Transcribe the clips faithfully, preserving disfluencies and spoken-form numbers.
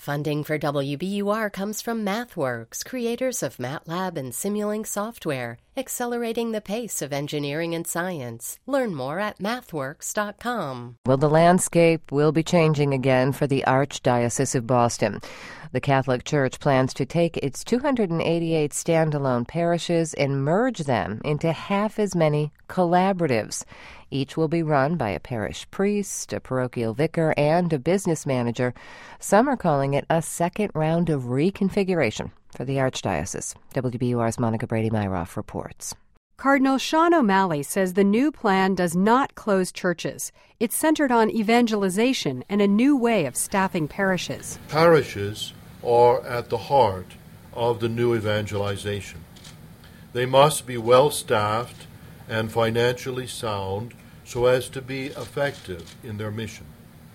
Funding for W B U R comes from MathWorks, creators of MATLAB and Simulink software, accelerating the pace of engineering and science. Learn more at mathworks dot com. Well, the landscape will be changing again for the Archdiocese of Boston. The Catholic Church plans to take its two hundred eighty-eight standalone parishes and merge them into half as many collaboratives. Each will be run by a parish priest, a parochial vicar, and a business manager. Some are calling it a second round of reconfiguration for the Archdiocese. W B U R's Monica Brady-Myroff reports. Cardinal Sean O'Malley says the new plan does not close churches. It's centered on evangelization and a new way of staffing parishes. Parishes are at the heart of the new evangelization. They must be well staffed and financially sound so as to be effective in their mission.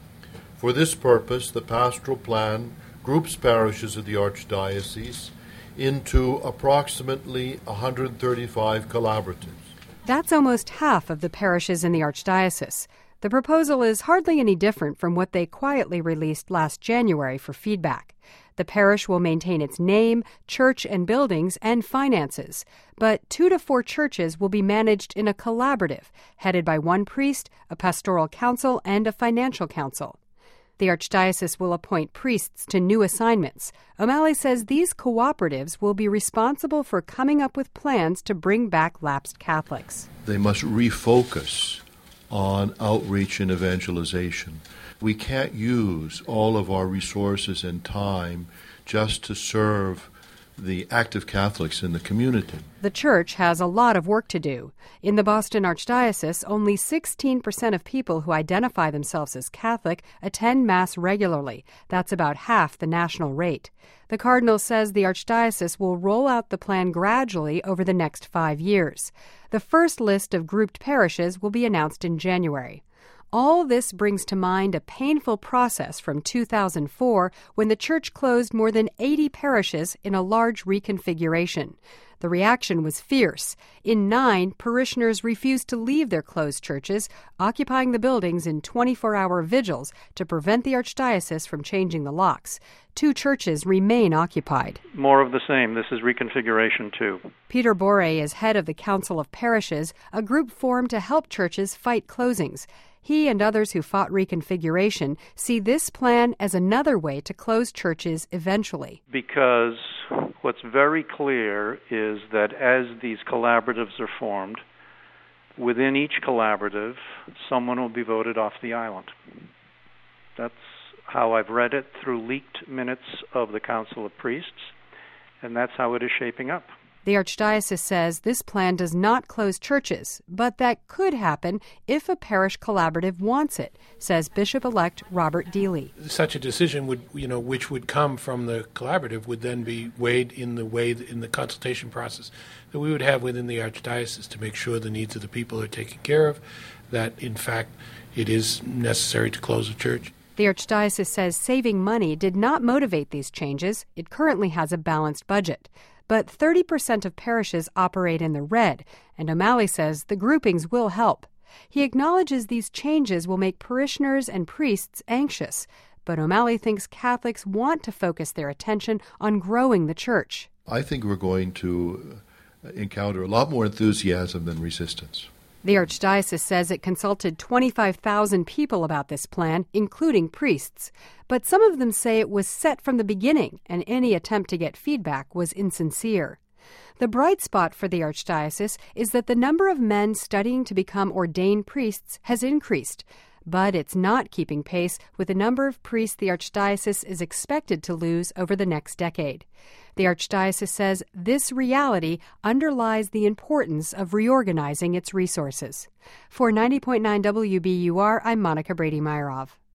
For this purpose, the pastoral plan groups parishes of the Archdiocese into approximately one hundred thirty-five collaboratives. That's almost half of the parishes in the Archdiocese. The proposal is hardly any different from what they quietly released last January for feedback. The parish will maintain its name, church and buildings, and finances, but two to four churches will be managed in a collaborative, headed by one priest, a pastoral council, and a financial council. The Archdiocese will appoint priests to new assignments. O'Malley says these cooperatives will be responsible for coming up with plans to bring back lapsed Catholics. They must refocus on outreach and evangelization. We can't use all of our resources and time just to serve the active Catholics in the community. The church has a lot of work to do. In the Boston Archdiocese, only sixteen percent of people who identify themselves as Catholic attend Mass regularly. That's about half the national rate. The Cardinal says the Archdiocese will roll out the plan gradually over the next five years. The first list of grouped parishes will be announced in January. All this brings to mind a painful process from two thousand four when the church closed more than eighty parishes in a large reconfiguration. The reaction was fierce. In nine, parishioners refused to leave their closed churches, occupying the buildings in twenty-four hour vigils to prevent the Archdiocese from changing the locks. Two churches remain occupied. More of the same. This is reconfiguration, too. Peter Boré is head of the Council of Parishes, a group formed to help churches fight closings. He and others who fought reconfiguration see this plan as another way to close churches eventually. Because what's very clear is that as these collaboratives are formed, within each collaborative, someone will be voted off the island. That's how I've read it through leaked minutes of the Council of Priests, and that's how it is shaping up. The Archdiocese says this plan does not close churches, but that could happen if a parish collaborative wants it, says Bishop-elect Robert Dealey. Such a decision would, you know, which would come from the collaborative would then be weighed in the way in the consultation process that we would have within the Archdiocese to make sure the needs of the people are taken care of, that in fact it is necessary to close a church. The Archdiocese says saving money did not motivate these changes. It currently has a balanced budget. But thirty percent of parishes operate in the red, and O'Malley says the groupings will help. He acknowledges these changes will make parishioners and priests anxious, but O'Malley thinks Catholics want to focus their attention on growing the church. I think we're going to encounter a lot more enthusiasm than resistance. The Archdiocese says it consulted twenty-five thousand people about this plan, including priests. But some of them say it was set from the beginning, and any attempt to get feedback was insincere. The bright spot for the Archdiocese is that the number of men studying to become ordained priests has increased. But it's not keeping pace with the number of priests the Archdiocese is expected to lose over the next decade. The Archdiocese says this reality underlies the importance of reorganizing its resources. For ninety point nine W B U R, I'm Monica Brady-Myroff.